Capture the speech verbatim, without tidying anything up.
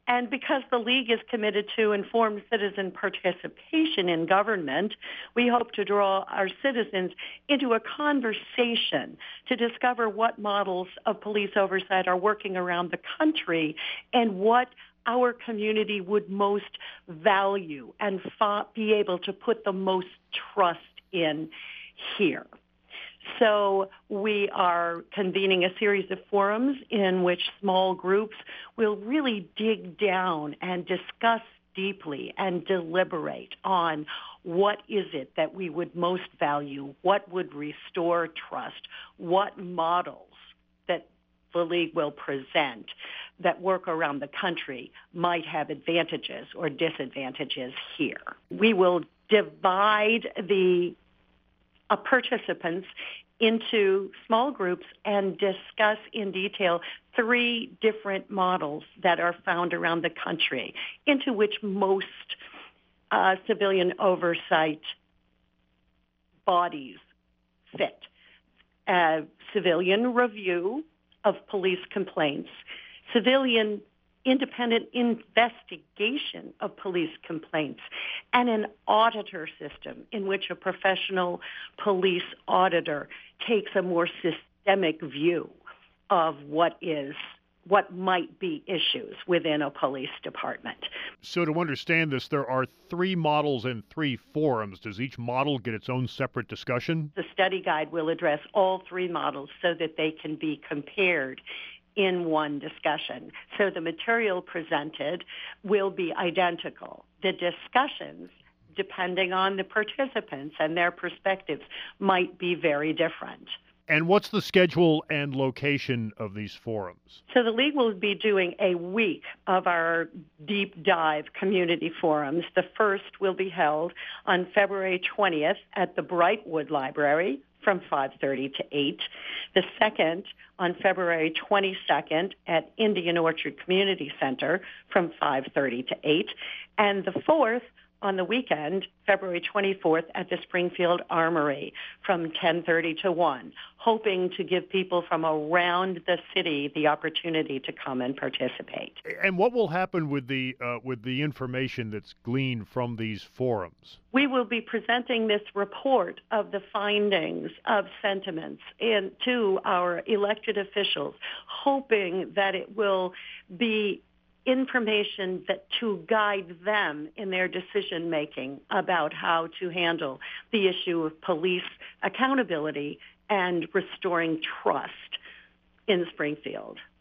And because the League is committed to informed citizen participation in government, we hope to draw our citizens into a conversation to discover what models of police oversight are working around the country and what our community would most value and fa- be able to put the most trust in here. So we are convening a series of forums in which small groups will really dig down and discuss deeply and deliberate on what is it that we would most value, what would restore trust, what models that the League will present that work around the country might have advantages or disadvantages here. We will divide the uh, participants into small groups and discuss in detail three different models that are found around the country into which most uh, civilian oversight bodies fit. Uh, civilian review of police complaints, civilian independent investigation of police complaints, and an auditor system in which a professional police auditor takes a more systemic view of what is what might be issues within a police department. So to understand this, there are three models and three forums. Does each model get its own separate discussion? The study guide will address all three models so that they can be compared in one discussion. So the material presented will be identical. The discussions, depending on the participants and their perspectives, might be very different. And what's the schedule and location of these forums? So the League will be doing a week of our deep dive community forums. The first will be held on February twentieth at the Brightwood Library from five thirty to eight. The second on February twenty-second at Indian Orchard Community Center from five thirty to eight. And the fourth on the weekend, February twenty-fourth, at the Springfield Armory from ten thirty to one, hoping to give people from around the city the opportunity to come and participate. And what will happen with the uh, with the information that's gleaned from these forums? We will be presenting this report of the findings of sentiments in, to our elected officials, hoping that it will be information that to guide them in their decision making about how to handle the issue of police accountability and restoring trust in Springfield.